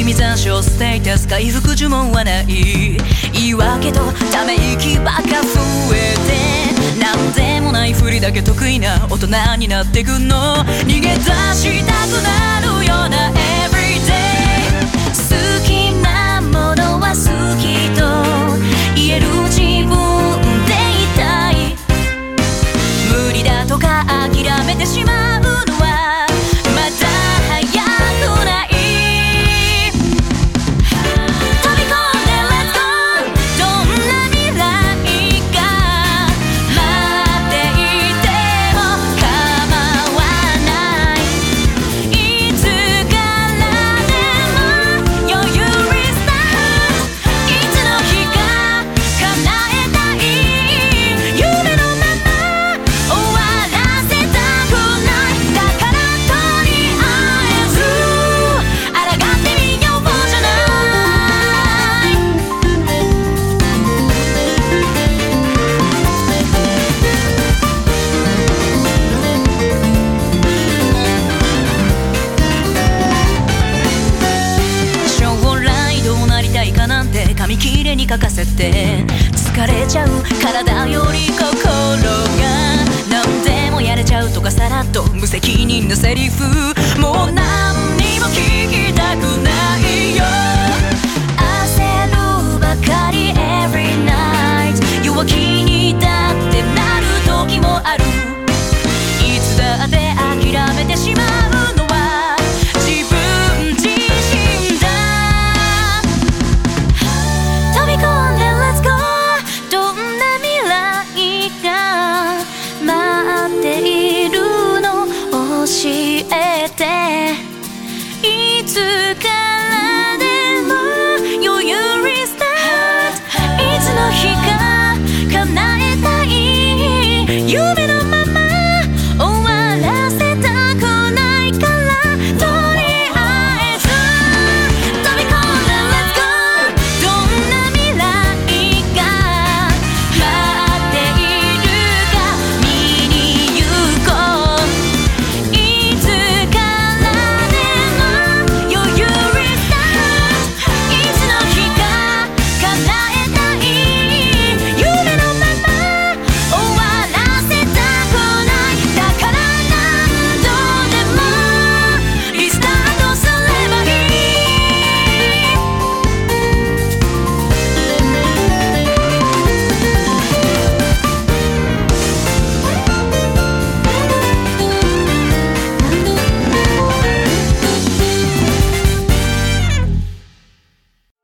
味残暑ステータス回復呪文はない言い訳とため息ばっか増えてなんでもないふりだけ得意な大人になってくの逃げ出したくなるような Everyday 好きなものは好きと言える自分でいたい無理だとか諦めてしまうのはまだ早くない飛び込んで Let's go どんな未来が待っていても構わないいつからでも余裕 Restart いつの日か叶えたい夢のまま終わらせたくないだからとりあえず抗ってみようじゃない将来どうなりたいかなんて紙切れに書かせて疲れちゃう体より心が何でもやれちゃうとかさらっと無責任なセリフもう何にも聞きたくないよ焦るばかり Every night 弱気にだってなる時もあるいつだって諦めてしまうのは自分自身だ飛び込んで Let's go どんな未来が待っているの教えていつか